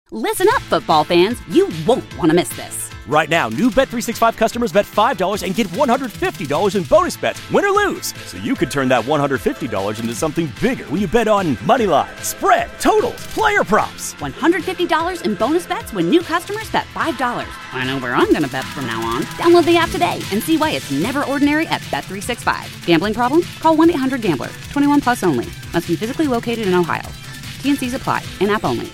Listen up, football fans. You won't want to miss this. Right now, new Bet365 customers bet $5 and get $150 in bonus bets, win or lose. So you could turn that $150 into something bigger when you bet on money line, spread, totals, player props. $150 in bonus bets when new customers bet $5. I know where I'm going to bet from now on. Download the app today and see why it's never ordinary at Bet365. Gambling problem? Call 1-800-GAMBLER. 21 plus only. Must be physically located in Ohio. T&Cs apply. In-app only.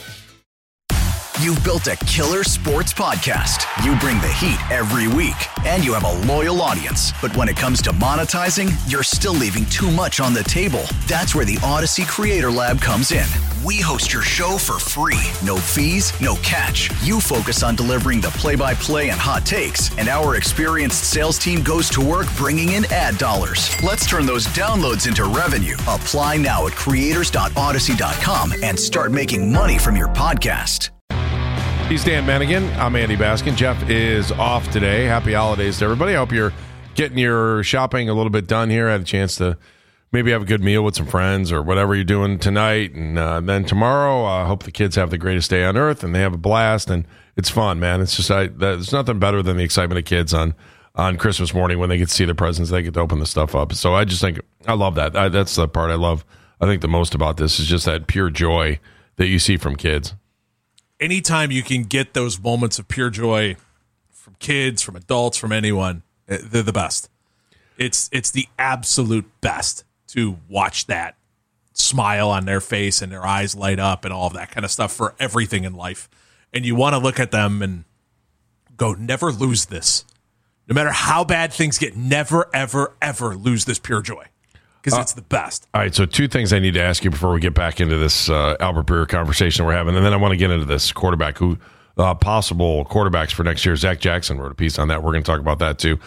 You've built a killer sports podcast. You bring the heat every week, and you have a loyal audience. But when it comes to monetizing, you're still leaving too much on the table. That's where the Odyssey Creator Lab comes in. We host your show for free. No fees, no catch. You focus on delivering the play-by-play and hot takes, and our experienced sales team goes to work bringing in ad dollars. Let's turn those downloads into revenue. Apply now at creators.odyssey.com and start making money from your podcast. He's Dan Manigan. I'm Andy Baskin. Jeff is off today. Happy holidays to everybody. I hope you're getting your shopping a little bit done here. Had a chance to maybe have a good meal with some friends or whatever you're doing tonight. And then tomorrow, I hope the kids have the greatest day on earth and they have a blast. And it's fun, man. It's just there's nothing better than the excitement of kids on Christmas morning when they get to see the presents. They get to open the stuff up. So I just think I love that. That's the part I love. I think the most about this is just that pure joy that you see from kids. Anytime you can get those moments of pure joy from kids, from adults, from anyone, they're the best. It's the absolute best to watch that smile on their face and their eyes light up and all of that kind of stuff for everything in life. And you want to look at them and go, never lose this. No matter how bad things get, never, ever, ever lose this pure joy. Because it's the best. All right, so two things I need to ask you before we get back into this Albert Breer conversation we're having, and then I want to get into this quarterback, possible quarterbacks for next year. Zach Jackson wrote a piece on that. We're going to talk about that too.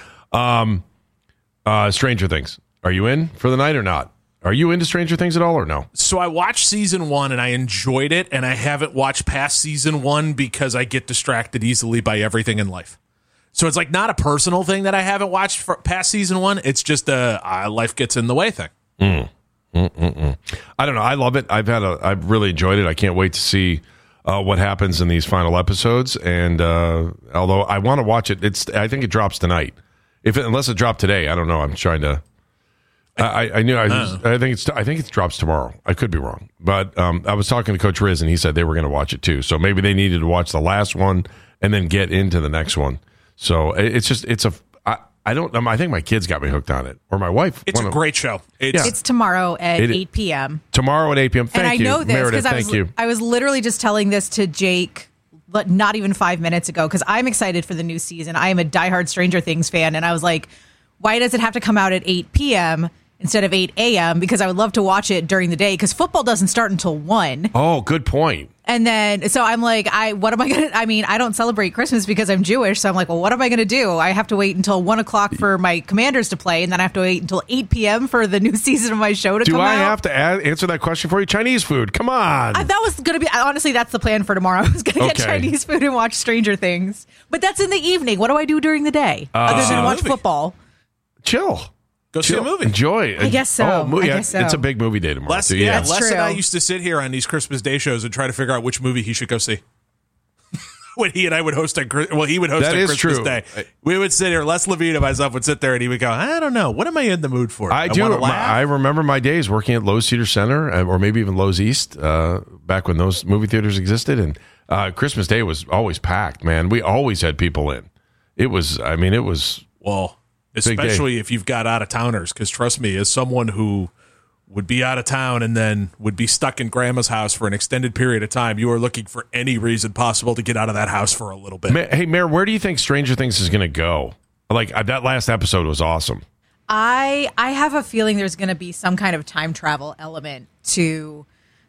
Stranger Things. Are you in for the night or not? Are you into Stranger Things at all or no? So I watched season 1 and I enjoyed it, and I haven't watched past season 1 because I get distracted easily by everything in life. So it's like not a personal thing that I haven't watched for past season 1. It's just a life gets in the way thing. I don't know. I love it. I've really enjoyed it. I can't wait to see what happens in these final episodes. And although I want to watch it, I think it drops tonight. Unless it dropped today, I don't know. I'm trying to. I think it drops tomorrow. I could be wrong, but I was talking to Coach Riz and he said they were going to watch it too. So maybe they needed to watch the last one and then get into the next one. So I think my kids got me hooked on it, or my wife. It's a great show. It's tomorrow at 8 p.m. Tomorrow at 8 p.m. Thank you, know this Meredith. Thank you. I was literally just telling this to Jake, but not even 5 minutes ago, because I'm excited for the new season. I am a diehard Stranger Things fan, and I was like, why does it have to come out at 8 p.m. instead of 8 a.m.? Because I would love to watch it during the day, because football doesn't start until 1. Oh, good point. And then, so I'm like, I don't celebrate Christmas because I'm Jewish. So I'm like, well, what am I going to do? I have to wait until 1 o'clock for my Commanders to play. And then I have to wait until 8 p.m. for the new season of my show to come out. Do I have to answer that question for you? Chinese food. Come on. That was going to be, honestly, that's the plan for tomorrow. I was going to get Chinese food and watch Stranger Things. But that's in the evening. What do I do during the day? Other than watch football? Chill. Go see a movie. Enjoy. I guess so. I guess so. It's a big movie day tomorrow. Les and I used to sit here on these Christmas Day shows and try to figure out which movie he should go see. When he and I would host he would host on Christmas Day. We would sit here, Les Levine and myself would sit there, and he would go, I don't know. What am I in the mood for? I do. I remember my days working at Lowe's Cedar Center, or maybe even Lowe's East, back when those movie theaters existed. And Christmas Day was always packed, man. We always had people in. It was. Well, especially if you've got out-of-towners, because trust me, as someone who would be out of town and then would be stuck in grandma's house for an extended period of time, you are looking for any reason possible to get out of that house for a little bit. Hey, Mayor, where do you think Stranger Things is going to go? Like, that last episode was awesome. I have a feeling there's going to be some kind of time travel element to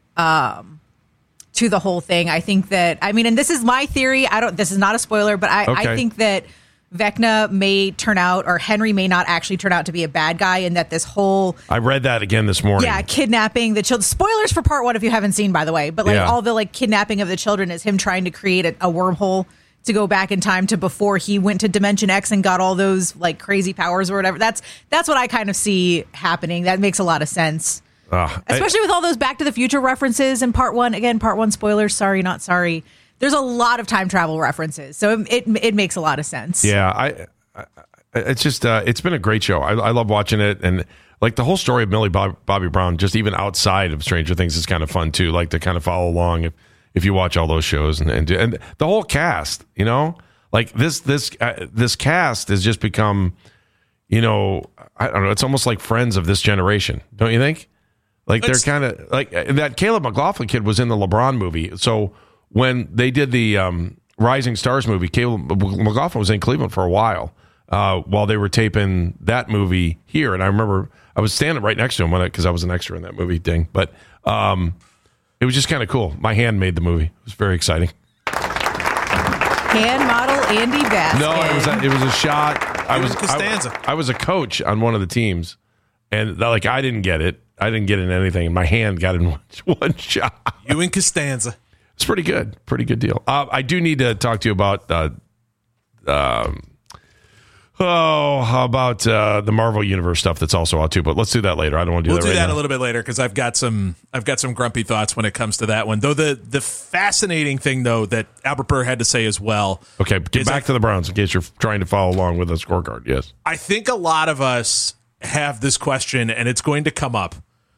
the whole thing. I think that, and this is my theory. This is not a spoiler, but I think that Vecna may turn out, or Henry may not actually turn out to be a bad guy, and that this whole... I read that again this morning. Yeah, kidnapping the children. Spoilers for part 1 if you haven't seen, by the way. But all the kidnapping of the children is him trying to create a wormhole to go back in time to before he went to Dimension X and got all those crazy powers or whatever. That's what I kind of see happening. That makes a lot of sense. Especially with all those Back to the Future references in part one. Again, part one spoilers. Sorry, not sorry. There's a lot of time travel references, so it makes a lot of sense. Yeah, it's just it's been a great show. I love watching it, and like the whole story of Millie Bobby Brown, just even outside of Stranger Things, is kind of fun too. Like to kind of follow along if you watch all those shows, and the whole cast, like this cast has just become, I don't know, it's almost like friends of this generation, don't you think? Like they're kind of like that. Caleb McLaughlin kid was in the LeBron movie, so when they did the Rising Stars movie, Caleb McLaughlin was in Cleveland for a while they were taping that movie here, and I remember I was standing right next to him because I was an extra in that movie. But it was just kind of cool. My hand made the movie. It was very exciting. Hand model Andy Baskin. No, it was a shot. I was a coach on one of the teams, and like I didn't get it. I didn't get in anything, and my hand got in one shot. You and Costanza. It's pretty good. Pretty good deal. I do need to talk to you about how about the Marvel Universe stuff that's also out too. But let's do that later. I don't want to do that right now. We'll do that a little bit later because I've got some grumpy thoughts when it comes to that one. Though the fascinating thing though that Albert Breer had to say as well. Okay, get back to the Browns in case you're trying to follow along with the scorecard. Yes, I think a lot of us have this question, and it's going to come up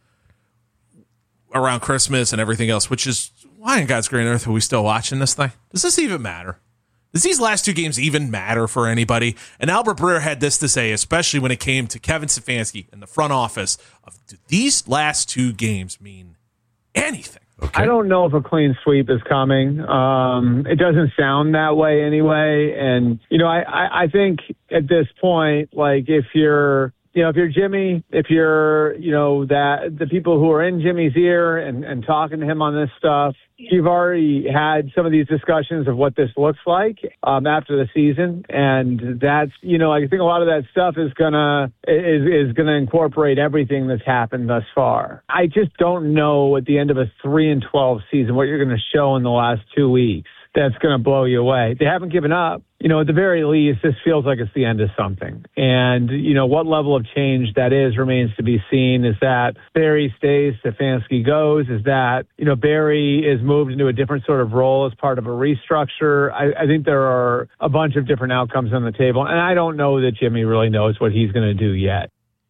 around Christmas and everything else, which is why in God's green earth are we still watching this thing? Does this even matter? Does these last two games even matter for anybody? And Albert Breer had this to say, especially when it came to Kevin Stefanski and the front office, do these last two games mean anything? Okay. I don't know if a clean sweep is coming. It doesn't sound that way anyway. And, I think at this point, like if you're Jimmy, if you're, that the people who are in Jimmy's ear and talking to him on this stuff, you've already had some of these discussions of what this looks like after the season. And that's, I think a lot of that stuff is gonna incorporate everything that's happened thus far. I just don't know at the end of a 3-12 season what you're going to show in the last 2 weeks that's going to blow you away. They haven't given up. At the very least, this feels like it's the end of something. And, what level of change that is remains to be seen. Is that Barry stays, Stefanski goes? Is that, Barry is moved into a different sort of role as part of a restructure? I think there are a bunch of different outcomes on the table. And I don't know that Jimmy really knows what he's going to do yet.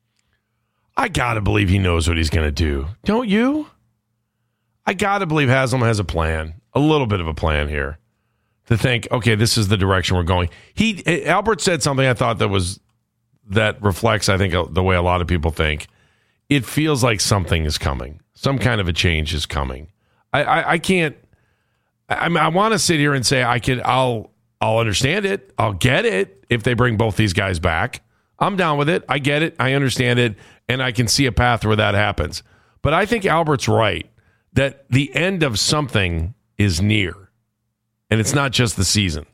I got to believe he knows what he's going to do. Don't you? I got to believe Haslam has a plan, a little bit of a plan here. To think, okay, this is the direction we're going. Albert said something I thought that reflects, I think, the way a lot of people think. It feels like something is coming. Some kind of a change is coming. I can't. I want to sit here and say I'll understand it. I'll get it if they bring both these guys back. I'm down with it. I get it. I understand it, and I can see a path where that happens. But I think Albert's right that the end of something is near. And it's not just the season.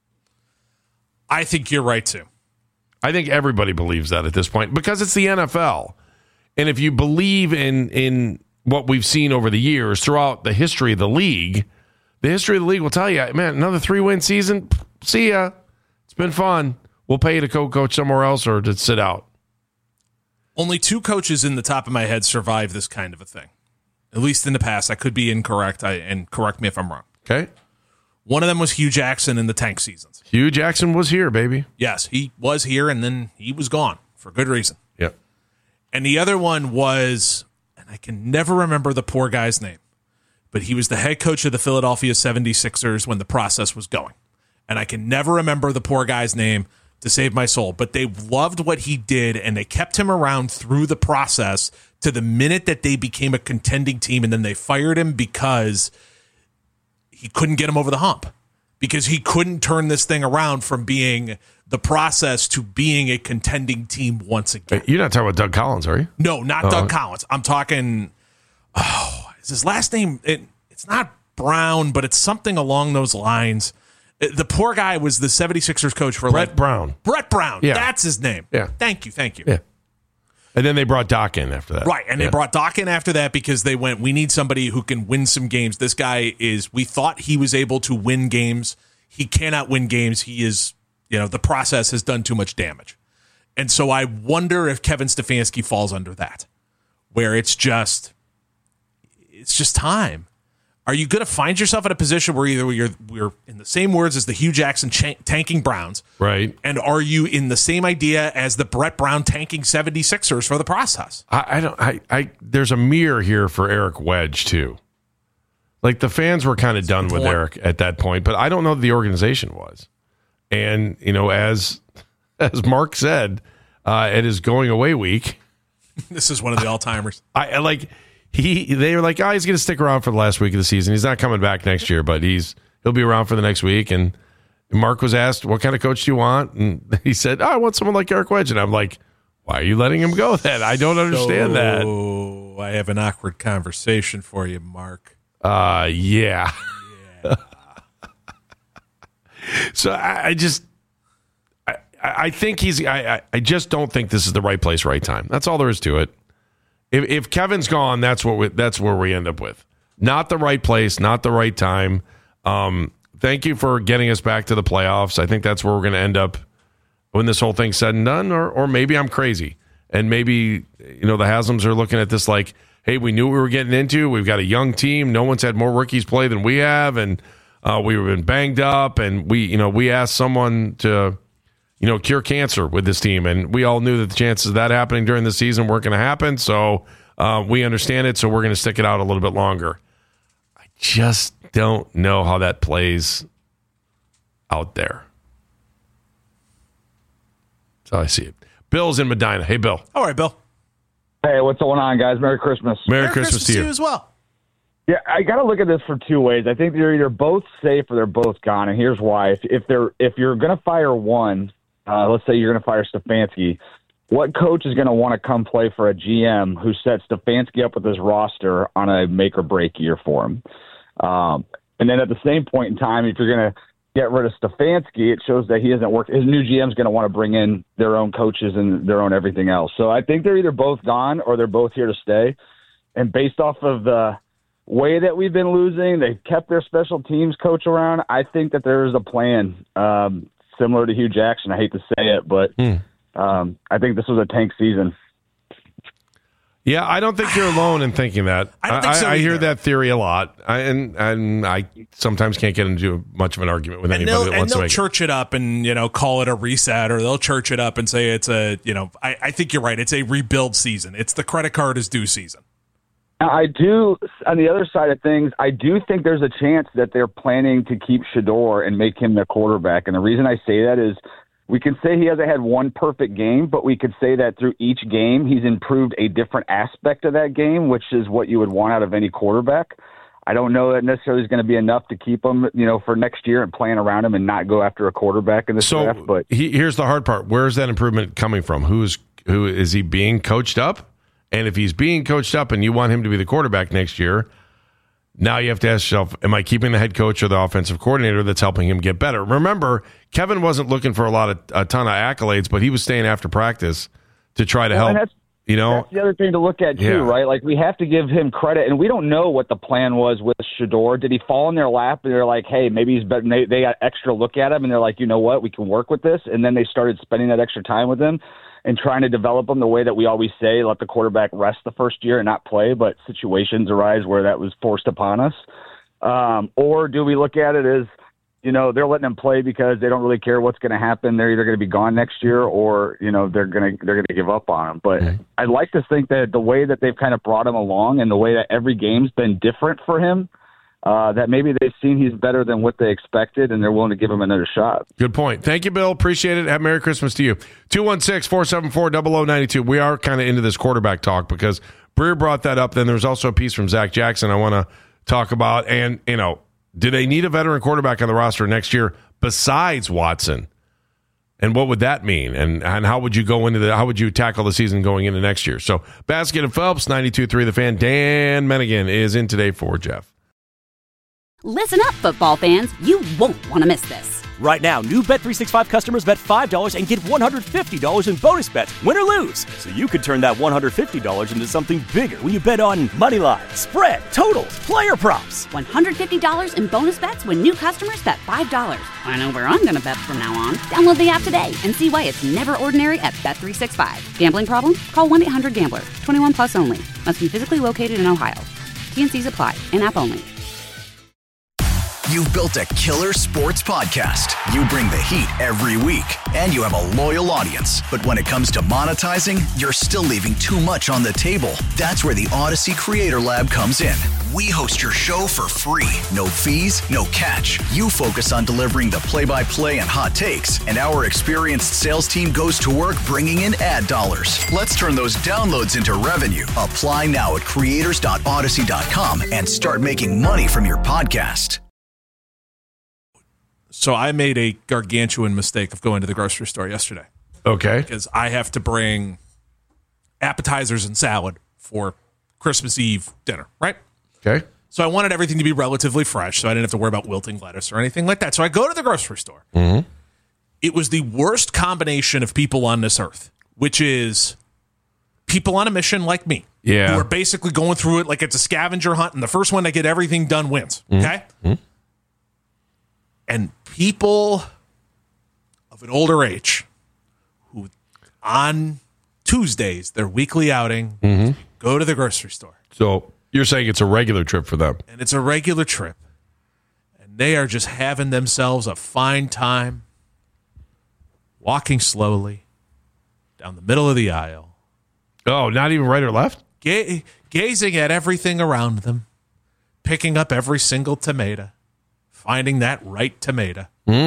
I think you're right, too. I think everybody believes that at this point because it's the NFL. And if you believe in what we've seen over the years throughout the history of the league will tell you, man, another 3-win season, see ya. It's been fun. We'll pay you to co-coach somewhere else or to sit out. Only 2 coaches in the top of my head survive this kind of a thing. At least in the past. I could be incorrect, and correct me if I'm wrong. Okay. One of them was Hugh Jackson in the tank seasons. Hugh Jackson was here, baby. Yes, he was here, and then he was gone for good reason. Yep. And the other one was, and I can never remember the poor guy's name, but he was the head coach of the Philadelphia 76ers when the process was going. And I can never remember the poor guy's name to save my soul, but they loved what he did, and they kept him around through the process to the minute that they became a contending team, and then they fired him because he couldn't get him over the hump, because he couldn't turn this thing around from being the process to being a contending team once again. You're not talking about Doug Collins, are you? No, not Doug Collins. I'm talking, is his last name? It's not Brown, but it's something along those lines. The poor guy was the 76ers coach for Brett Brown. Brett Brown. Yeah. That's his name. Yeah. Thank you. Yeah. And then they brought Doc in after that. Right, and they brought Doc in after that because they went, we need somebody who can win some games. This guy we thought he was able to win games. He cannot win games. He is, the process has done too much damage. And so I wonder if Kevin Stefanski falls under that, where it's just time. Are you going to find yourself in a position where either we're in the same words as the Hugh Jackson tanking Browns, right? And are you in the same idea as the Brett Brown tanking 76ers for the process? There's a mirror here for Eric Wedge too. Like the fans were kind of done with Eric at that point, but I don't know that the organization was. And as Mark said, at his going away week, this is one of the all timers. They were like, he's going to stick around for the last week of the season. He's not coming back next year, but he'll be around for the next week. And Mark was asked, what kind of coach do you want? And he said, I want someone like Eric Wedge. And I'm like, why are you letting him go then? I don't understand that. Oh, I have an awkward conversation for you, Mark. Yeah. So I think I just don't think this is the right place, right time. That's all there is to it. If Kevin's gone, that's where we end up with. Not the right place, not the right time. Thank you for getting us back to the playoffs. I think that's where we're going to end up when this whole thing's said and done. Or maybe I'm crazy, and maybe the Haslams are looking at this like, hey, we knew what we were getting into. We've got a young team. No one's had more rookies play than we have, and we've been banged up, and we asked someone to cure cancer with this team. And we all knew that the chances of that happening during the season weren't going to happen. So we understand it. So we're going to stick it out a little bit longer. I just don't know how that plays out there. That's how I see it. Bill's in Medina. Hey, Bill. All right, Bill. Hey, what's going on, guys? Merry Christmas. Merry Christmas to you as well. Yeah, I got to look at this for two ways. I think they're either both safe or they're both gone, and here's why. If you're going to fire one, let's say you're going to fire Stefanski, what coach is going to want to come play for a GM who set Stefanski up with his roster on a make-or-break year for him? And then at the same point in time, if you're going to get rid of Stefanski, it shows that he doesn't work. His new GM is going to want to bring in their own coaches and their own everything else. So I think they're either both gone or they're both here to stay. And based off of the way that we've been losing, they kept their special teams coach around. I think that there is a plan similar to Hugh Jackson. I hate to say it, but I think this was a tank season. Yeah, I don't think you're alone in thinking that. I don't think so I hear either. that theory a lot, and I sometimes can't get into much of an argument with anybody that wants to they'll make church it up and call it a reset, or they'll church it up and say it's a I think you're right. It's a rebuild season. It's the credit card is due season. I do, on the other side of things, I do think there's a chance that they're planning to keep Shedeur and make him the quarterback. And the reason I say that is we can say he hasn't had one perfect game, but we could say that through each game he's improved a different aspect of that game, which is what you would want out of any quarterback. I don't know that necessarily is going to be enough to keep him, for next year and playing around him and not go after a quarterback in this draft. But here's the hard part. Where's that improvement coming from? Who is he being coached up? And if he's being coached up and you want him to be the quarterback next year, now you have to ask yourself, am I keeping the head coach or the offensive coordinator that's helping him get better? Remember, Kevin wasn't looking for a ton of accolades, but he was staying after practice to try to help. That's the other thing to look at too, right? Like we have to give him credit, and we don't know what the plan was with Shedeur. Did he fall in their lap and they're like, hey, maybe he's better? And they got extra look at him and they're like, you know what, we can work with this. And then they started spending that extra time with him and trying to develop him the way that we always say, let the quarterback rest the first year and not play, but situations arise where that was forced upon us. Or do we look at it as, they're letting him play because they don't really care what's going to happen. They're either going to be gone next year or, they're going to give up on him. But I'd like to think that the way that they've kind of brought him along and the way that every game's been different for him, that maybe they've seen he's better than what they expected, and they're willing to give him another shot. Good point. Thank you, Bill. Appreciate it. Have Merry Christmas to you. 216-474-0092. We are kind of into this quarterback talk because Breer brought that up. Then there's also a piece from Zach Jackson I want to talk about. And, do they need a veteran quarterback on the roster next year besides Watson? And what would that mean? And how would you go into how would you tackle the season going into next year? So Basket and Phelps, 92.3 The Fan. Dan Mennigan is in today for Jeff. Listen up, football fans. You won't want to miss this. Right now, new Bet365 customers bet $5 and get $150 in bonus bets, win or lose. So you could turn that $150 into something bigger when you bet on moneyline, spread, totals, player props. $150 in bonus bets when new customers bet $5. I know where I'm going to bet from now on. Download the app today and see why it's never ordinary at Bet365. Gambling problem? Call 1-800-GAMBLER. 21 plus only. Must be physically located in Ohio. T&Cs apply. In-app only. You've built a killer sports podcast. You bring the heat every week, and you have a loyal audience. But when it comes to monetizing, you're still leaving too much on the table. That's where the Odyssey Creator Lab comes in. We host your show for free. No fees, no catch. You focus on delivering the play-by-play and hot takes, and our experienced sales team goes to work bringing in ad dollars. Let's turn those downloads into revenue. Apply now at creators.odyssey.com and start making money from your podcast. So I made a gargantuan mistake of going to the grocery store yesterday. Okay. Because I have to bring appetizers and salad for Christmas Eve dinner, right? Okay. So I wanted everything to be relatively fresh, so I didn't have to worry about wilting lettuce or anything like that. So I go to the grocery store. Mm-hmm. It was the worst combination of people on this earth, which is people on a mission like me. Yeah. Who are basically going through it like it's a scavenger hunt, and the first one to get everything done wins. Okay? Mm-hmm. And people of an older age who on Tuesdays, their weekly outing, go to the grocery store. So you're saying it's a regular trip for them? And it's a regular trip. And they are just having themselves a fine time walking slowly down the middle of the aisle. Oh, not even right or left? Gazing at everything around them, picking up every single tomato. Finding that right tomato.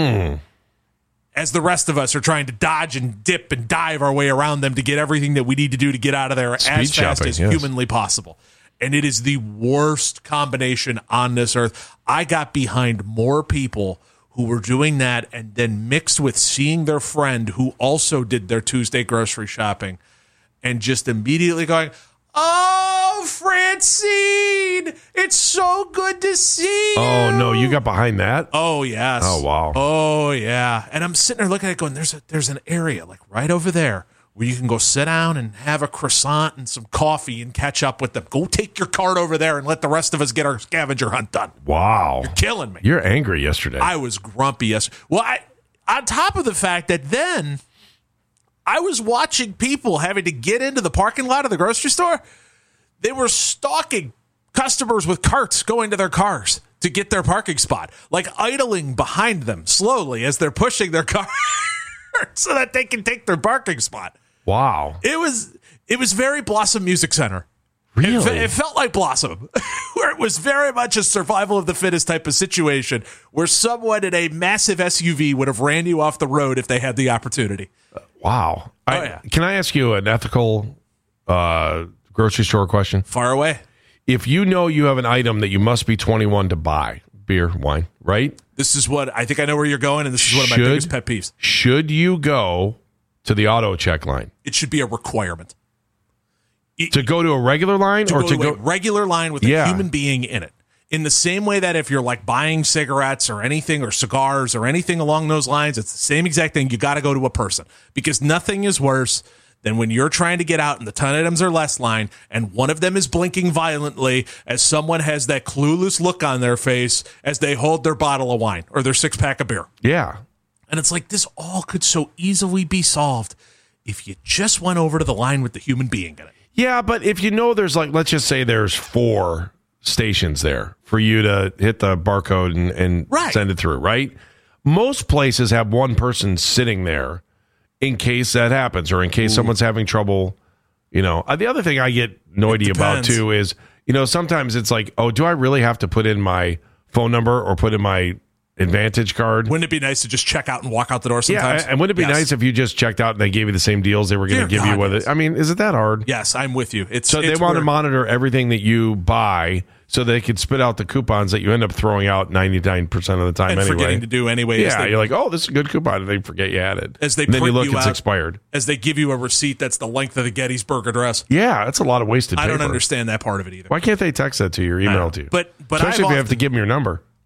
As the rest of us are trying to dodge and dip and dive our way around them to get everything that we need to do to get out of there as fast as humanly possible. And it is the worst combination on this earth. I got behind more people who were doing that and then mixed with seeing their friend who also did their Tuesday grocery shopping and just immediately going, "Oh, Francine, it's so good to see you." Oh, no, you got behind that? Oh, yes. Oh, wow. Oh, yeah. And I'm sitting there looking at it going, there's an area like right over there where you can go sit down and have a croissant and some coffee and catch up with them. Go take your cart over there and let the rest of us get our scavenger hunt done. Wow. You're killing me. You're angry yesterday. I was grumpy yesterday. Well, on top of the fact that then I was watching people having to get into the parking lot of the grocery store. They were stalking customers with carts going to their cars to get their parking spot, like idling behind them slowly as they're pushing their car so that they can take their parking spot. Wow. It was very Blossom Music Center. Really? It felt like Blossom, where it was very much a survival of the fittest type of situation, where someone in a massive SUV would have ran you off the road if they had the opportunity. Wow. Yeah. Can I ask you an ethical grocery store question? Far away. If you know you have an item that you must be 21 to buy, beer, wine, right? This is what I think I know where you're going, and this is one of my biggest pet peeves. Should you go to the auto check line? It should be a requirement. To go to a regular line or to go a regular line with a human being in it. In the same way that if you're like buying cigarettes or anything or cigars or anything along those lines, it's the same exact thing. You got to go to a person because nothing is worse than when you're trying to get out and the 10 items or less line and one of them is blinking violently as someone has that clueless look on their face as they hold their bottle of wine or their 6-pack of beer. Yeah. And it's like this all could so easily be solved if you just went over to the line with the human being in it. Yeah, but if you know there's like, let's just say there's 4 stations there for you to hit the barcode and send it through, right? Most places have one person sitting there in case that happens or in case someone's having trouble. You know, the other thing I get noisy about too is, you know, sometimes it's like, oh, do I really have to put in my phone number or put in my Advantage card? Wouldn't it be nice to just check out and walk out the door sometimes? Yeah, and wouldn't it be nice if you just checked out and they gave you the same deals they were going to give you with it? I mean, is it that hard? Yes, I'm with you. So they want to monitor everything that you buy so they can spit out the coupons that you end up throwing out 99% of the time and anyway. Forgetting to do anyway. Yeah, you're like, oh, this is a good coupon, and they forget you had it. As they and then you print look, you it's out, expired. As they give you a receipt that's the length of the Gettysburg Address. Yeah, that's a lot of wasted paper. I don't understand that part of it either. Why can't they text that to you or email it to you? But especially if you have to give them your number.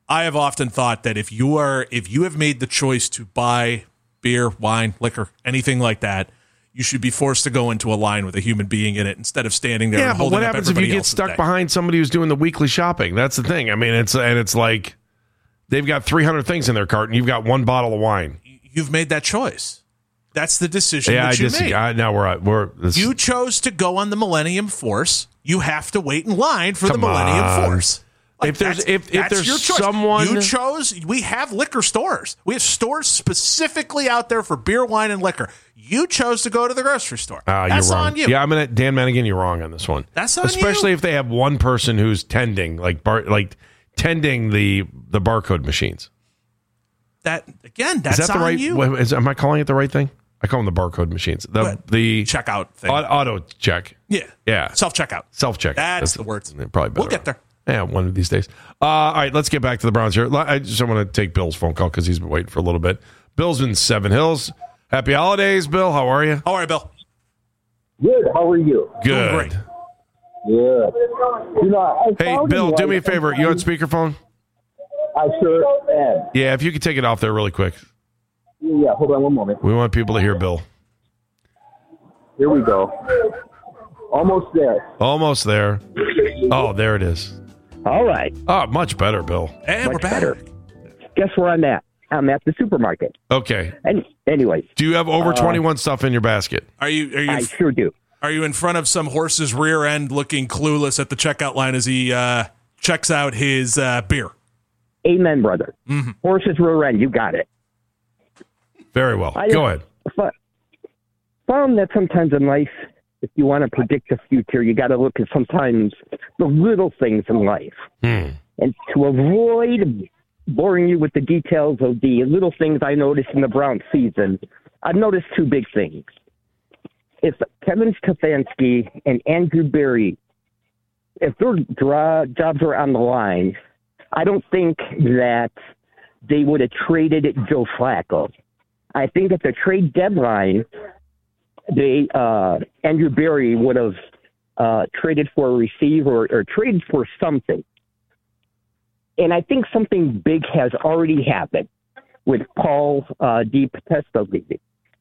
I have often thought that if you have made the choice to buy beer, wine, liquor, anything like that, you should be forced to go into a line with a human being in it instead of standing there. Yeah, and but holding what up happens if you everybody get else's stuck day. behind somebody who's doing the weekly shopping? That's the thing. I mean, it's like they've got 300 things in their cart, and you've got one bottle of wine. You've made that choice. That's the decision Yeah, that you I disagree. made. Now You chose to go on the Millennium Force. You have to wait in line for the Come Millennium on. Force. If there's your choice. someone You chose, we have liquor stores. We have stores specifically out there for beer, wine, and liquor. You chose to go to the grocery store. That's you're wrong. on you. Yeah, Dan Manigan, you're wrong on this one. That's on Especially you. if they have one person who's tending, tending the barcode machines. That's Is that the on right? you. Am I calling it the right thing? I call them the barcode machines. The checkout thing. Auto check. Yeah. Self-checkout. Self-check. That's the word. Probably better. We'll get there. Yeah, one of these days. All right, let's get back to the Browns here. I just want to take Bill's phone call because he's been waiting for a little bit. Bill's in Seven Hills. Happy holidays, Bill. How are you? How are you, Bill? Good. How are you? Good. Great. Good. Hey, Bill, do me a favor. You on speakerphone? I sure am. Yeah, if you could take it off there really quick. Yeah, hold on one moment. We want people to hear Bill. Here we go. Almost there. Almost there. Oh, there it is. All right. Oh, much better, Bill. And we're Much back. better. Guess where I'm at? I'm at the supermarket. Okay. And anyways, Do you have over 21 stuff in your basket? Are you I sure do. Are you in front of some horse's rear end looking clueless at the checkout line as he checks out his beer? Amen, brother. Mm-hmm. Horse's rear end. You got it. Very well. I Go ahead. Found that sometimes in life, if you want to predict the future, you got to look at sometimes the little things in life. And to avoid boring you with the details of the little things I noticed in the Browns season, I've noticed two big things. If Kevin Stefanski and Andrew Berry, if their jobs were on the line, I don't think that they would have traded Joe Flacco. I think at the trade deadline, Andrew Berry would have traded for a receiver or traded for something. And I think something big has already happened with Paul DePodesta leaving.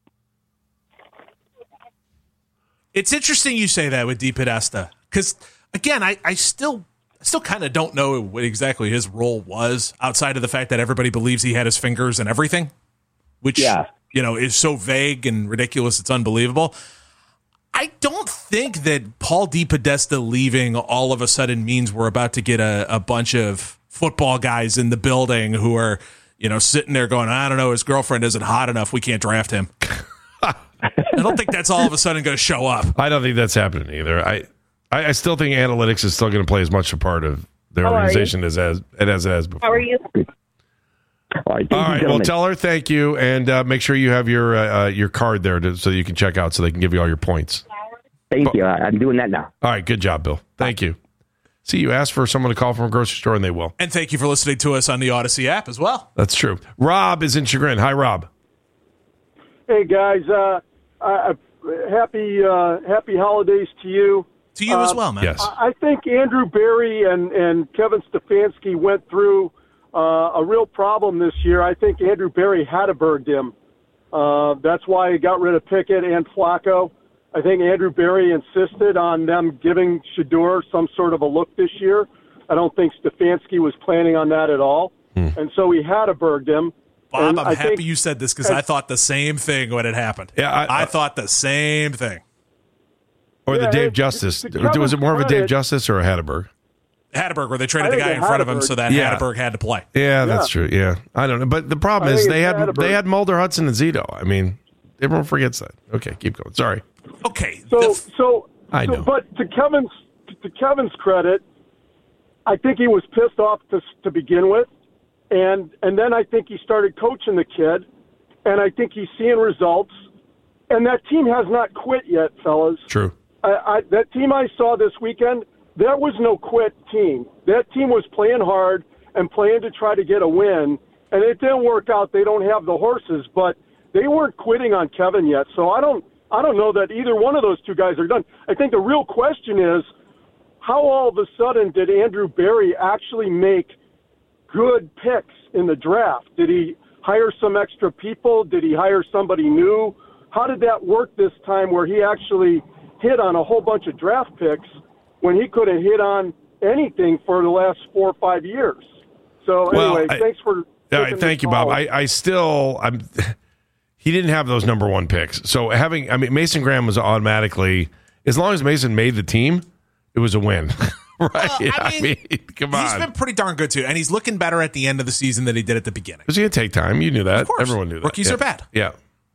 It's interesting you say that with DePodesta because, again, I still kind of don't know what exactly his role was outside of the fact that everybody believes he had his fingers in everything, which is so vague and ridiculous. It's unbelievable. I don't think that Paul DePodesta leaving all of a sudden means we're about to get a bunch of football guys in the building who are, sitting there going, I don't know, his girlfriend isn't hot enough. We can't draft him. I don't think that's all of a sudden going to show up. I don't think that's happening either. I still think analytics is still going to play as much a part of their organization as it has before. How are you? All right. Well, tell her thank you, and make sure you have your card there so you can check out so they can give you all your points. Thank you. I'm doing that now. All right. Good job, Bill. Thank you. See, you asked for someone to call from a grocery store, and they will. And thank you for listening to us on the Odyssey app as well. That's true. Rob is in Chagrin. Hi, Rob. Hey, guys. Happy holidays to you. To you as well, man. Yes. I think Andrew Berry and Kevin Stefanski went through a real problem this year. I think Andrew Berry Hatterberged him. That's why he got rid of Pickett and Flacco. I think Andrew Berry insisted on them giving Shedeur some sort of a look this year. I don't think Stefanski was planning on that at all. And so he Hatterberged him. Bob, I'm happy you said this because I thought the same thing when it happened. Yeah, I thought the same thing. Or the Dave Justice. Was it more of a Dave Justice or a Hatterberg? Hatterberg, where they traded the guy in front of him so that Hatterberg had to play. Yeah, that's true. Yeah, I don't know. But the problem is they had Mulder, Hudson, and Zito. I mean, everyone forgets that. Okay, keep going. Sorry. Okay. So I know. But to Kevin's credit, I think he was pissed off to begin with. And then I think he started coaching the kid, and I think he's seeing results. And that team has not quit yet, fellas. True. That team I saw this weekend, there was no quit team. That team was playing hard and playing to try to get a win, and it didn't work out. They don't have the horses, but they weren't quitting on Kevin yet. So I don't know that either one of those two guys are done. I think the real question is, how all of a sudden did Andrew Berry actually make good picks in the draft? Did he hire some extra people? Did he hire somebody new? How did that work this time where he actually hit on a whole bunch of draft picks when he could have hit on anything for the last 4 or 5 years? So anyway, thanks for thank you, Bob. He didn't have those number one picks. So Mason Graham was automatically, as long as Mason made the team, it was a win. Right? Come on. He's been pretty darn good, too. And he's looking better at the end of the season than he did at the beginning. It was going to take time. You knew that. Of course. Everyone knew that. Rookies are bad. Yeah.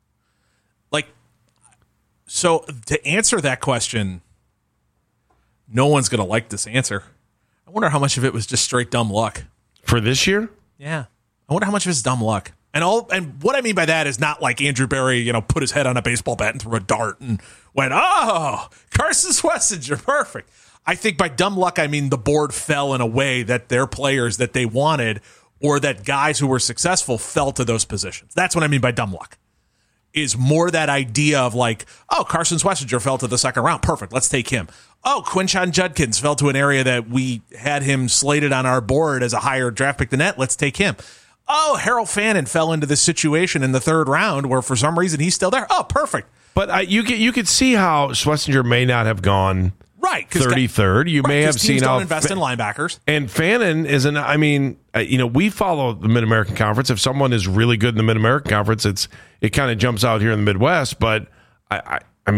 So to answer that question, no one's going to like this answer. I wonder how much of it was just straight dumb luck. For this year? Yeah. I wonder how much of it's dumb luck. And what I mean by that is not like Andrew Berry, put his head on a baseball bat and threw a dart and went, oh, Carson Schlesinger, perfect. I think by dumb luck, I mean the board fell in a way that their players that they wanted or that guys who were successful fell to those positions. That's what I mean by dumb luck. Is more that idea of like, oh, Carson Schlesinger fell to the second round. Perfect. Let's take him. Oh, Quinshon Judkins fell to an area that we had him slated on our board as a higher draft pick than that. Let's take him. Oh, Harold Fannin fell into this situation in the third round where for some reason he's still there. Oh, perfect. But you could see how Schlesinger may not have gone right 33rd. You may have seen how invest in linebackers. And Fannin is we follow the Mid-American Conference. If someone is really good in the Mid-American Conference, it kind of jumps out here in the Midwest. But he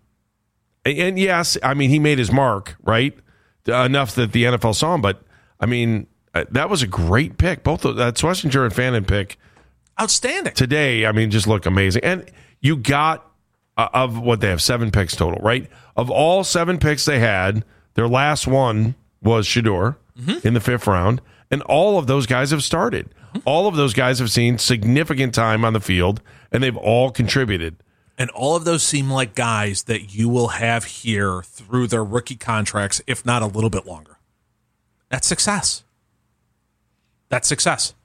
made his mark, right? Enough that the NFL saw him. But that was a great pick. Both that Schlesinger and Fannin pick, outstanding today. Just look amazing. And you got of what they have 7 picks total, right? Of all 7 picks they had, their last one was Shedeur in the 5th round, and all of those guys have started. All of those guys have seen significant time on the field, and they've all contributed. And all of those seem like guys that you will have here through their rookie contracts, if not a little bit longer. That's success. That's success.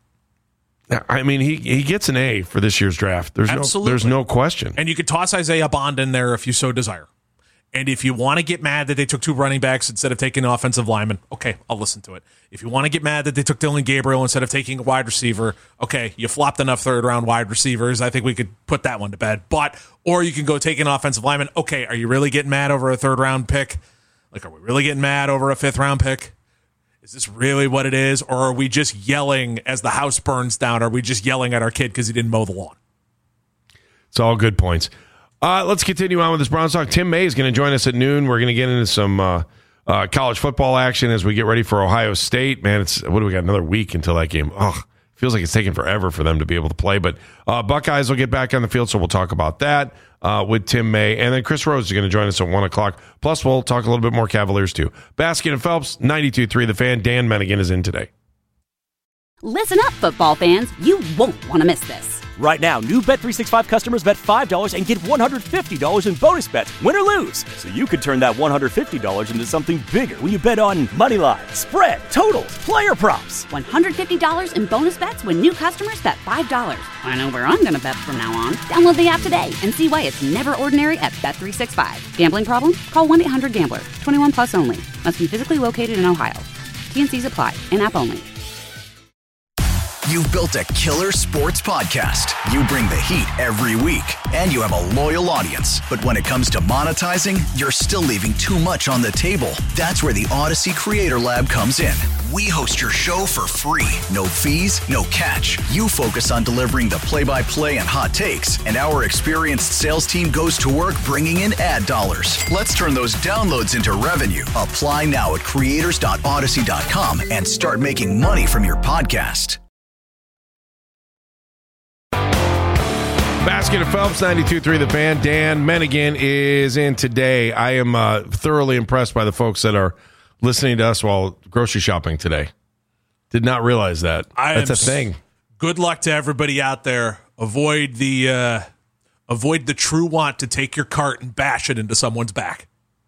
He gets an A for this year's draft. There's no question. And you could toss Isaiah Bond in there if you so desire. And if you want to get mad that they took 2 running backs instead of taking an offensive lineman, okay, I'll listen to it. If you want to get mad that they took Dylan Gabriel instead of taking a wide receiver, okay, you flopped enough third-round wide receivers. I think we could put that one to bed. Or you can go take an offensive lineman. Okay, are you really getting mad over a third-round pick? Are we really getting mad over a 5th-round pick? Is this really what it is? Or are we just yelling as the house burns down? Are we just yelling at our kid because he didn't mow the lawn? It's all good points. Let's continue on with this Browns talk. Tim May is going to join us at noon. We're going to get into some college football action as we get ready for Ohio State. Man, what do we got? Another week until that game. Feels like it's taking forever for them to be able to play. But Buckeyes will get back on the field, so we'll talk about that with Tim May. And then Chris Rose is going to join us at 1 o'clock. Plus, we'll talk a little bit more Cavaliers, too. Baskin and Phelps, 92.3 The Fan. Dan Mennigan is in today. Listen up, football fans. You won't want to miss this. Right now, new Bet365 customers bet $5 and get $150 in bonus bets, win or lose. So you could turn that $150 into something bigger when you bet on moneyline, spread, totals, player props. $150 in bonus bets when new customers bet $5. I know where I'm going to bet from now on. Download the app today and see why it's never ordinary at Bet365. Gambling problem? Call 1-800-GAMBLER. 21 plus only. Must be physically located in Ohio. T&Cs apply. In-app only. You've built a killer sports podcast. You bring the heat every week, and you have a loyal audience. But when it comes to monetizing, you're still leaving too much on the table. That's where the Odyssey Creator Lab comes in. We host your show for free. No fees, no catch. You focus on delivering the play-by-play and hot takes, and our experienced sales team goes to work bringing in ad dollars. Let's turn those downloads into revenue. Apply now at creators.odyssey.com and start making money from your podcast. Baskin and Phelps, 92.3 The Fan. Dan Mennigan is in today. I am thoroughly impressed by the folks that are listening to us while grocery shopping today. Did not realize that. That's a thing. Good luck to everybody out there. Avoid the true want to take your cart and bash it into someone's back.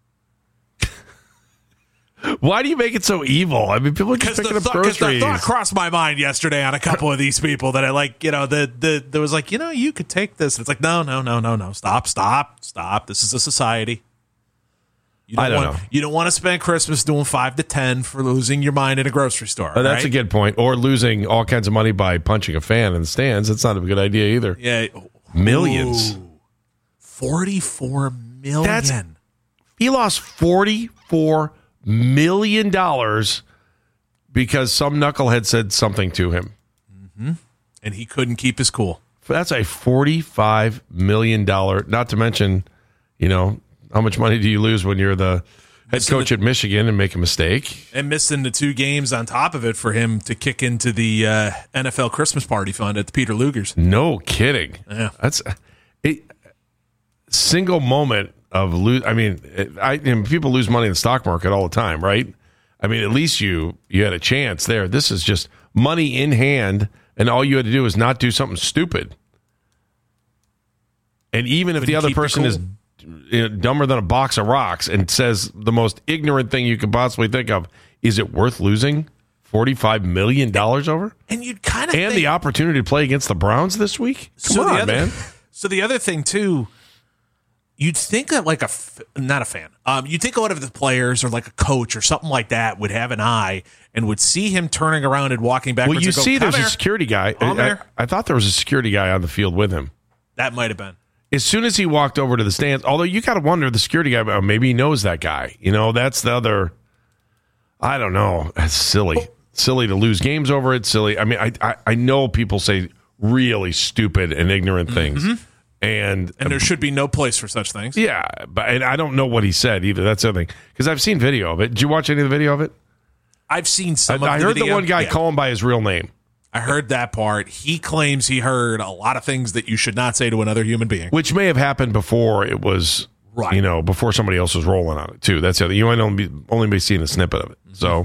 Why do you make it so evil? I mean, people are just picking up groceries. Because the thought crossed my mind yesterday on a couple of these people that I there was you could take this. It's like, no. Stop. This is a society. I don't know. You don't want to spend Christmas doing 5 to 10 for losing your mind in a grocery store. That's a good point. Or losing all kinds of money by punching a fan in the stands. That's not a good idea either. Yeah. Millions. Ooh. $44 million. He lost $44 million because some knucklehead said something to him. Mm-hmm. And he couldn't keep his cool. That's a $45 million, not to mention, how much money do you lose when you're the head coach at Michigan and make a mistake? And missing the 2 games on top of it for him to kick into the NFL Christmas party fund at the Peter Luger's. No kidding. Yeah. That's a single moment of lose. I mean, people lose money in the stock market all the time, right? I mean, at least you had a chance there. This is just money in hand, and all you had to do is not do something stupid. And even if the other person is dumber than a box of rocks and says the most ignorant thing you could possibly think of, is it worth losing $45 million over? And you'd kind of the opportunity to play against the Browns this week? Come on, man. So the other thing, too, you'd think that not a fan. You'd think a lot of the players or like a coach or something like that would have an eye and would see him turning around and walking backwards. Well, you see there's a security guy. I thought there was a security guy on the field with him. That might have been. As soon as he walked over to the stands, although you got to wonder, the security guy, maybe he knows that guy. That's the other, I don't know. That's silly. Silly to lose games over it. Silly. I mean, I know people say really stupid and ignorant things. Mm-hmm. And there should be no place for such things. Yeah, and I don't know what he said either. That's the other thing. Because I've seen video of it. Did you watch any of the video of it? I've seen some of the video. I heard the one guy call call him by his real name. I heard that part. He claims he heard a lot of things that you should not say to another human being. Which may have happened before it was, before somebody else was rolling on it, too. That's the other. You might only be seeing a snippet of it. Mm-hmm. So,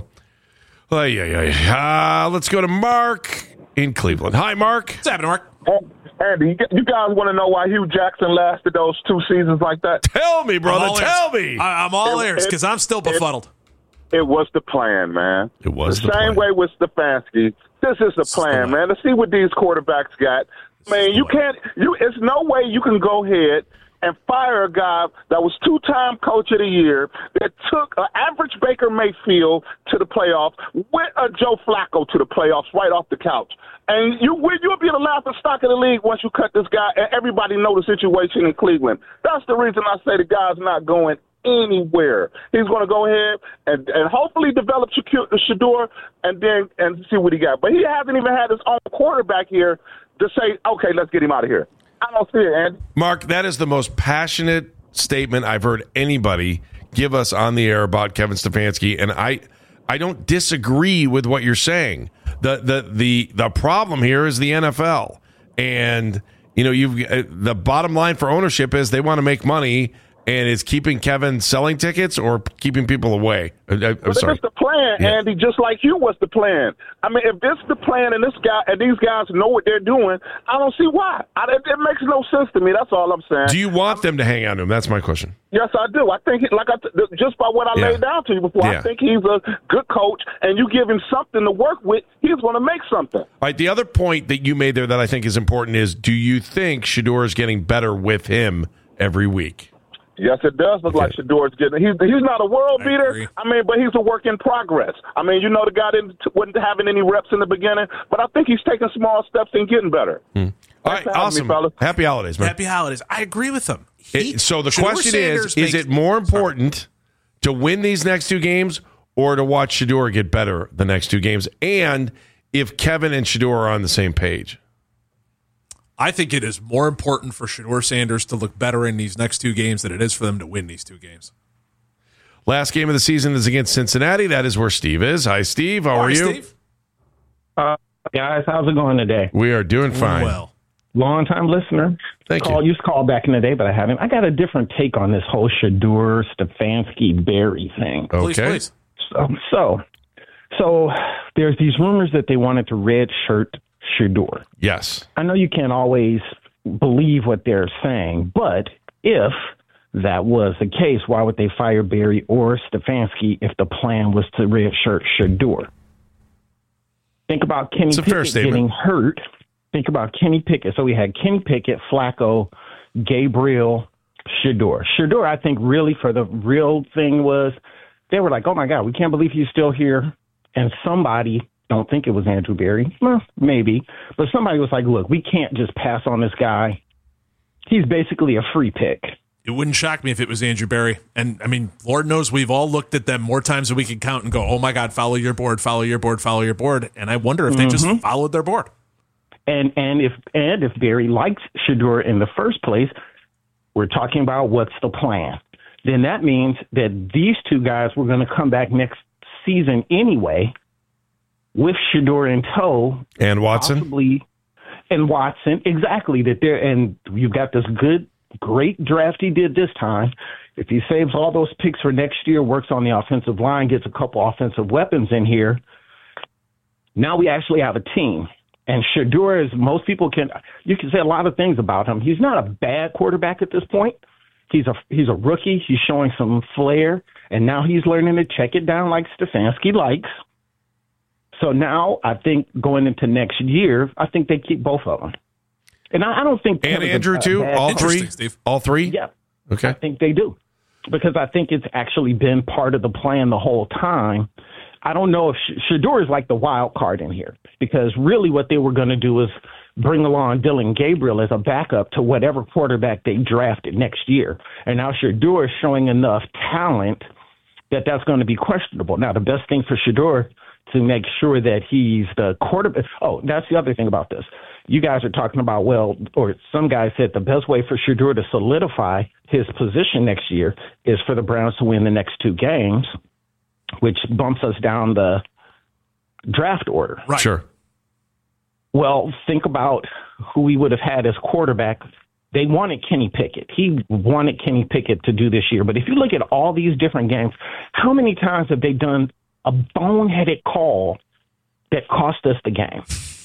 let's go to Mark in Cleveland. Hi, Mark. What's happening, Mark? Andy, you guys want to know why Hugh Jackson lasted those 2 seasons like that? Tell me, brother. Tell me. I'm all ears because I'm still befuddled. It was the plan, man. It was the same way with Stefanski. This is the plan, man. To see what these quarterbacks got. Man, you can't. It's no way you can go ahead and fire a guy that was 2-time Coach of the Year, that took an average Baker Mayfield to the playoffs, with a Joe Flacco to the playoffs right off the couch. And you'll be the laughing stock of the league once you cut this guy, and everybody know the situation in Cleveland. That's the reason I say the guy's not going anywhere. He's going to go ahead and hopefully develop Shador and see what he got. But he hasn't even had his own quarterback here to say, okay, let's get him out of here. I don't see it, Andy. Mark, that is the most passionate statement I've heard anybody give us on the air about Kevin Stefanski, and I don't disagree with what you're saying. The problem here is the NFL, and the bottom line for ownership is they want to make money. And is keeping Kevin selling tickets or keeping people away? I'm sorry. It's the plan, Andy, just like you was the plan. I mean, if this is the plan and these guys know what they're doing, I don't see why. It makes no sense to me. That's all I'm saying. Do you want them to hang on to him? That's my question. Yes, I do. I think, just by what I laid down to you before, I think he's a good coach, and you give him something to work with, he's going to make something. All right, the other point that you made there that I think is important is, do you think Shador is getting better with him every week? Yes, it does look like Shador's getting. He's not a world beater. I mean, but he's a work in progress. I mean, the guy wasn't having any reps in the beginning, but I think he's taking small steps and getting better. All right, awesome. Happy holidays, man. Happy holidays. I agree with him. So the question is it more important to win these next 2 games or to watch Shador get better the next 2 games? And if Kevin and Shador are on the same page? I think it is more important for Shador Sanders to look better in these next 2 games than it is for them to win these 2 games. Last game of the season is against Cincinnati. That is where Steve is. Hi, Steve. How are you? Steve. Guys, how's it going today? We are doing fine. Well, long-time listener. Thank you. Used to call back in the day, but I haven't. I got a different take on this whole Shador, Stefanski, Barry thing. Okay. Please. So there's these rumors that they wanted to red shirt Shador. Yes. I know you can't always believe what they're saying, but if that was the case, why would they fire Barry or Stefanski if the plan was to redshirt Shador? Think about Kenny Pickett getting hurt. Think about Kenny Pickett. So we had Kenny Pickett, Flacco, Gabriel, Shedeur. Shedeur, I think, really for the real thing was they were like, oh, my God, we can't believe he's still here. And somebody, don't think it was Andrew Berry, well, maybe, but somebody was like, look, we can't just pass on this guy. He's basically a free pick. It wouldn't shock me if it was Andrew Berry. And, I mean, Lord knows we've all looked at them more times than we can count and go, oh, my God, follow your board, follow your board, follow your board. And I wonder if they just followed their board. And if Berry likes Shedeur in the first place, we're talking about what's the plan. Then that means that these two guys were going to come back next season anyway with Shedeur in tow. And Watson? Possibly, and Watson, exactly. And you've got this great draft he did this time. If he saves all those picks for next year, works on the offensive line, gets a couple offensive weapons in here, now we actually have a team. And Shedeur, is most people you can say a lot of things about him. He's not a bad quarterback at this point. He's a rookie. He's showing some flair, and now he's learning to check it down like Stefanski likes. So now I think going into next year, I think they keep both of them. And I don't think and Andrew too. All three, Steve. All three. Yeah. Okay. I think they do, because I think it's actually been part of the plan the whole time. I don't know if Shedeur is like the wild card in here, because really what they were going to do is bring along Dylan Gabriel as a backup to whatever quarterback they drafted next year. And now Shedeur is showing enough talent that that's going to be questionable. Now, the best thing for Shedeur to make sure that he's the quarterback. Oh, that's the other thing about this. You guys are talking about, or some guys said the best way for Shedeur to solidify his position next year is for the Browns to win the next two games, which bumps us down the draft order. Right. Sure. Well, think about who we would have had as quarterback. They wanted Kenny Pickett. He wanted Kenny Pickett to do this year. But if you look at all these different games, how many times have they done a boneheaded call that cost us the game?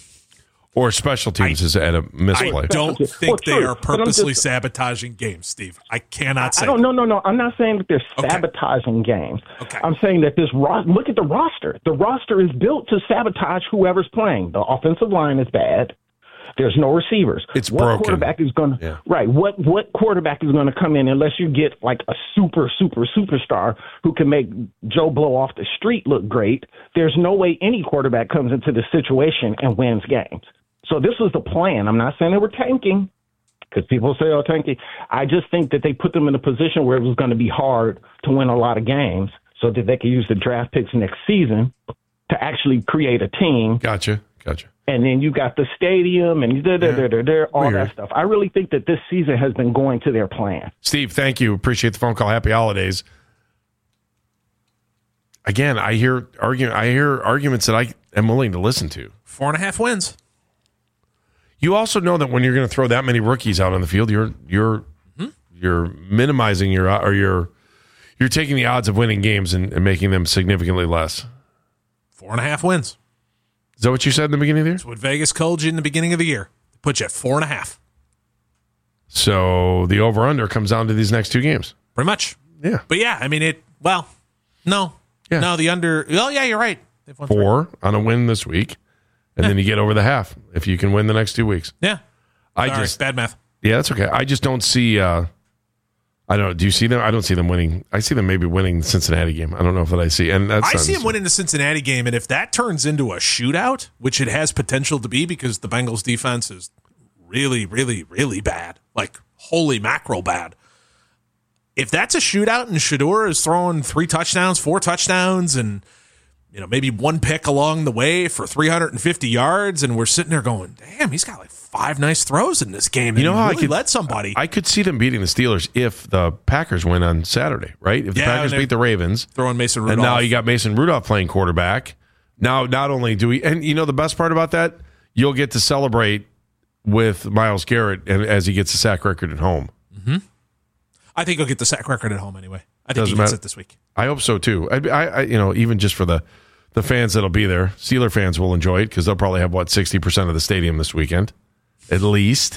Or special teams is at a misplay. I don't think they are purposely sabotaging games, Steve. I cannot say. No. I'm not saying that they're sabotaging games. Okay. I'm saying that look at the roster. The roster is built to sabotage whoever's playing. The offensive line is bad. There's no receivers. It's what broken. Quarterback is going to right? What quarterback is going to come in unless you get like a superstar who can make Joe Blow off the street look great? There's no way any quarterback comes into this situation and wins games. So this was the plan. I'm not saying they were tanking, because people say, oh, tanking. I just think that they put them in a position where it was going to be hard to win a lot of games so that they could use the draft picks next season to actually create a team. Gotcha. And then you got the stadium and all that stuff. I really think that this season has been going to their plan. Steve, thank you. Appreciate the phone call. Happy holidays. Again, I hear arguments that I am willing to listen to. 4.5 wins. You also know that when you're going to throw that many rookies out on the field, you're minimizing you're taking the odds of winning games and making them significantly less. 4.5 wins. Is that what you said in the beginning of the year? That's what Vegas told you in the beginning of the year. Put you at 4.5. So the over-under comes down to these next two games. Pretty much. Yeah. But yeah, I mean, no. Yeah. No, the under, yeah, you're right. They've won 4 on a win this week, and then you get over the half if you can win the next 2 weeks. Yeah. Bad math. Yeah, that's okay. I just don't see, I don't know. Do you see them? I don't see them winning. I see them maybe winning the Cincinnati game. I don't know if that I see. And I see them winning the Cincinnati game, and if that turns into a shootout, which it has potential to be because the Bengals defense is really, really, really bad, like holy mackerel bad. If that's a shootout and Shedeur is throwing 3 touchdowns, 4 touchdowns, and maybe 1 pick along the way for 350 yards, and we're sitting there going, damn, he's got like 5 nice throws in this game. You know how really I could let somebody. I could see them beating the Steelers if the Packers win on Saturday, right? If the Packers beat the Ravens, throwing Mason Rudolph, and now you got Mason Rudolph playing quarterback. Now, not only do we, and the best part about that, you'll get to celebrate with Myles Garrett as he gets a sack record at home. Mm-hmm. I think he'll get the sack record at home anyway. I think he gets it this week. I hope so too. I even just for the fans that'll be there, Steeler fans will enjoy it because they'll probably have 60% of the stadium this weekend, at least.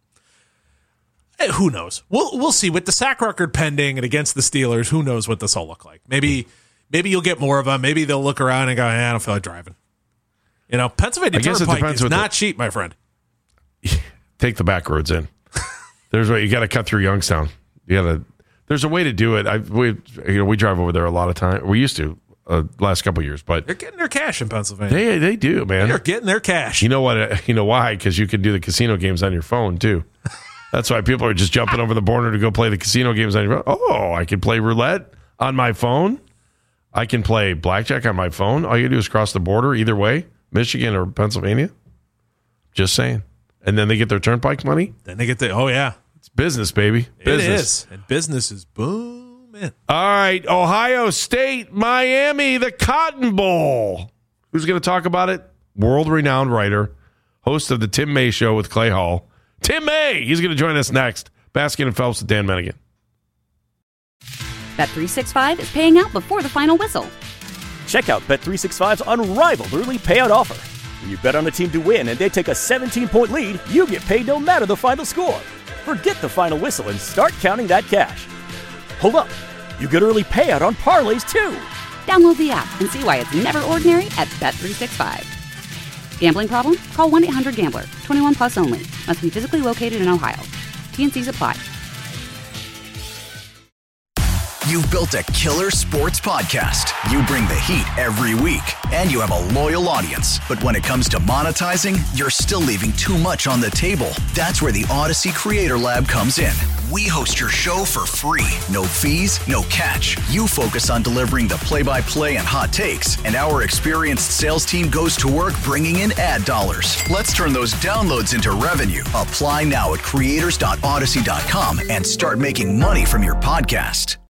Who knows? We'll see with the sack record pending and against the Steelers. Who knows what this will look like? Maybe you'll get more of them. Maybe they'll look around and go, I don't feel like driving. Pennsylvania Turnpike is not cheap, my friend. Take the back roads in. There's what you got to cut through Youngstown. There's a way to do it. We drive over there a lot of time. We used to last couple of years, but they're getting their cash in Pennsylvania. They do, man. They're getting their cash. You know what? You know why? Because you can do the casino games on your phone too. That's why people are just jumping over the border to go play the casino games on your phone. Oh, I can play roulette on my phone. I can play blackjack on my phone. All you do is cross the border either way, Michigan or Pennsylvania. Just saying. And then they get their turnpike money. Then they get it's business, baby. Business. It is. And business is booming. All right. Ohio State, Miami, the Cotton Bowl. Who's going to talk about it? World-renowned writer, host of the Tim May Show with Clay Hall. Tim May. He's going to join us next. Baskin and Phelps with Dan Mennigan. Bet365 is paying out before the final whistle. Check out Bet365's unrivaled early payout offer. When you bet on a team to win and they take a 17-point lead, you get paid no matter the final score. Forget the final whistle and start counting that cash. Hold up. You get early payout on parlays, too. Download the app and see why it's never ordinary at Bet365. Gambling problem? Call 1-800-GAMBLER. 21 plus only. Must be physically located in Ohio. T&Cs apply. You've built a killer sports podcast. You bring the heat every week, and you have a loyal audience. But when it comes to monetizing, you're still leaving too much on the table. That's where the Odyssey Creator Lab comes in. We host your show for free. No fees, no catch. You focus on delivering the play-by-play and hot takes, and our experienced sales team goes to work bringing in ad dollars. Let's turn those downloads into revenue. Apply now at creators.odyssey.com and start making money from your podcast.